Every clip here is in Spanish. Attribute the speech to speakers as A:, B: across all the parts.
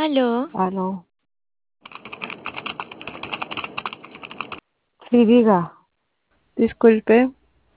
A: Aló,
B: Aló. Sí, diga.
C: Disculpe,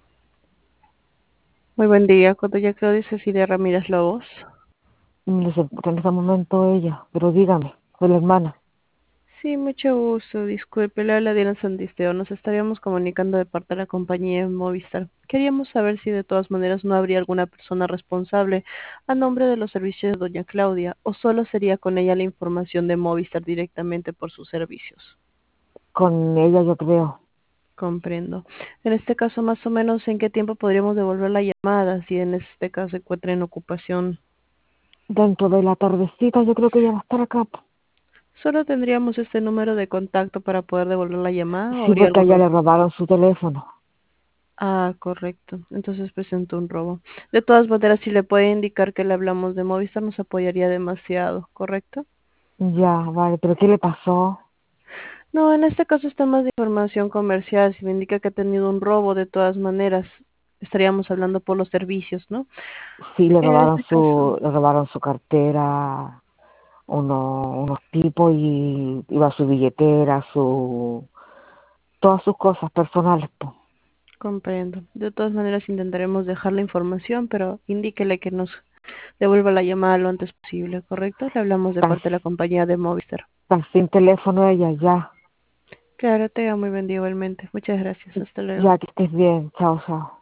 C: muy buen día. Con doña Claudia Cecilia Ramírez Lobos.
B: No se encuentra en este momento ella, pero dígame, soy la hermana.
C: Sí, mucho gusto. Disculpe, le habla Diana Sandisteo. Nos estaríamos comunicando de parte de la compañía Movistar. Queríamos saber si de todas maneras no habría alguna persona responsable a nombre de los servicios de doña Claudia o solo sería con ella la información de Movistar directamente por sus servicios.
B: Con ella yo creo.
C: Comprendo. En este caso, más o menos, ¿en qué tiempo podríamos devolver la llamada si en este caso se encuentra en ocupación?
B: Dentro de la tardecita yo creo que ella va a estar acá.
C: Solo tendríamos este número de contacto para poder devolver la llamada o
B: Sí,
C: habría
B: porque a ella
C: alguno.
B: le robaron su teléfono.
C: Ah, correcto. Entonces presentó un robo. De todas maneras, si le puede indicar que le hablamos de Movistar, nos apoyaría demasiado, ¿correcto?
B: Ya, vale, pero ¿qué le pasó?
C: No, en este caso está más de información comercial. Si me indica que ha tenido un robo, de todas maneras, estaríamos hablando por los servicios, ¿no?
B: Sí,
C: En este caso,
B: le robaron su cartera, unos tipos y iba su billetera, todas sus cosas personales, pues.
C: comprendo. De todas maneras, intentaremos dejar la información, pero indíquele que nos devuelva la llamada lo antes posible, ¿correcto? Le hablamos de
B: Está,
C: parte de la compañía de Movistar.
B: está sin teléfono ella, ya.
C: Claro, tenga muy buen día igualmente. Muchas gracias. Hasta luego.
B: Ya que estés bien, chao, chao.